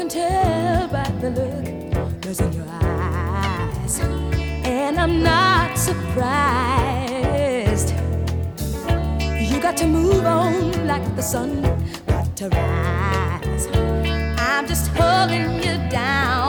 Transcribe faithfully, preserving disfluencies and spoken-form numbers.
can tell by the look that's in your eyes, and I'm not surprised. You got to move on like the sun got to rise. I'm just holding you down.